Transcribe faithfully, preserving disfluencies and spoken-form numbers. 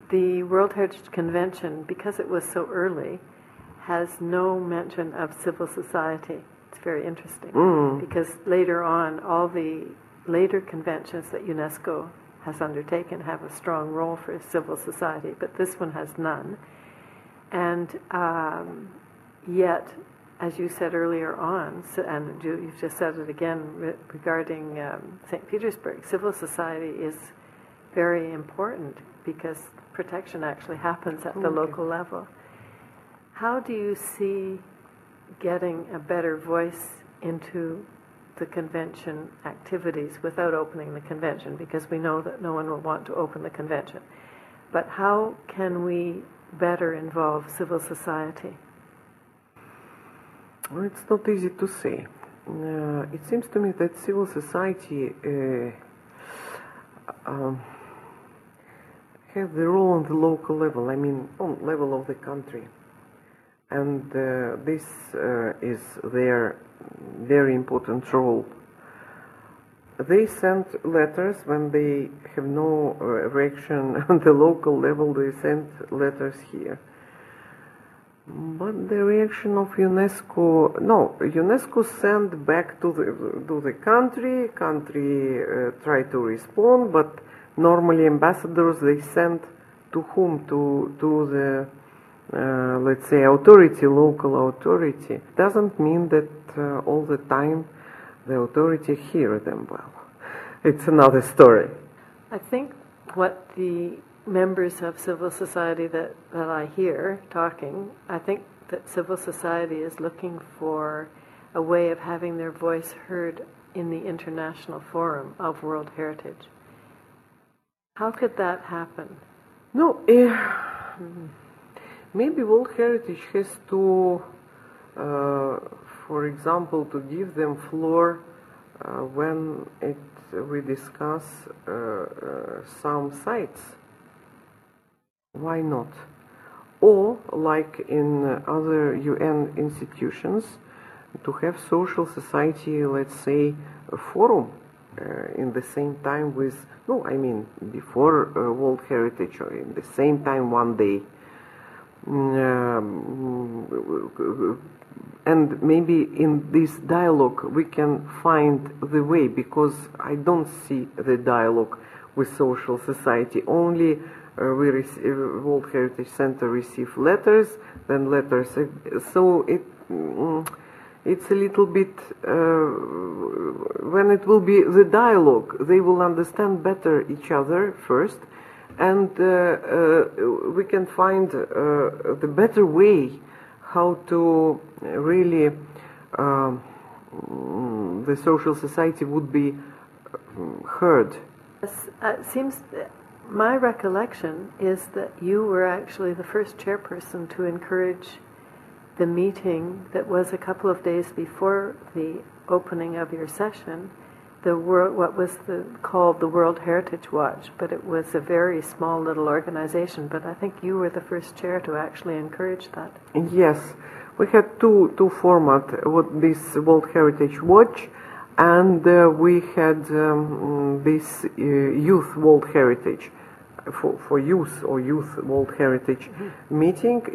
the World Heritage Convention, because it was so early, has no mention of civil society. It's very interesting, Mm. because later on, all the later conventions that UNESCO has undertaken have a strong role for civil society, but this one has none. And um, yet, as you said earlier on, so, and you, you've just said it again re- regarding um, Saint Petersburg, civil society is very important because protection actually happens at the Okay. local level. How do you see getting a better voice into the convention activities without opening the convention? Because we know that no one will want to open the convention. But how can we better involve civil society? Well, it's not easy to say. Uh, it seems to me that civil society uh, um, have the role on the local level, I mean, on level of the country. And uh, this uh, is their very important role. They send letters when they have no uh, reaction on the local level, they send letters here. But the reaction of UNESCO, no, UNESCO sent back to the to the country, country uh, try to respond, but normally ambassadors they send to whom? To to the uh, let's say authority, local authority. Doesn't mean that uh, all the time the authority hear them well. It's another story. I think what the members of civil society that, that I hear talking, I think that civil society is looking for a way of having their voice heard in the International Forum of World Heritage. How could that happen? No, uh, maybe World Heritage has to, uh, for example, to give them floor uh, when it, we discuss uh, uh, some sites. Why not? Or, like in other U N institutions, to have social society, let's say, a forum uh, in the same time with, no, I mean, before uh, World Heritage, or in the same time one day. Um, and maybe in this dialogue we can find the way, because I don't see the dialogue with social society. Only uh, we receive, World Heritage Center receive letters, then letters. So it mm, it's a little bit uh, when it will be the dialogue, they will understand better each other first, and uh, uh, we can find uh, the better way how to really um, the social society would be heard. Uh, it seems, my recollection is that you were actually the first chairperson to encourage the meeting that was a couple of days before the opening of your session, the world, what was the, called the World Heritage Watch, but it was a very small little organization. But I think you were the first chair to actually encourage that. Yes, we had two two format. What this World Heritage Watch, and uh, we had um, this uh, Youth World Heritage for for youth or Youth World Heritage mm-hmm. meeting.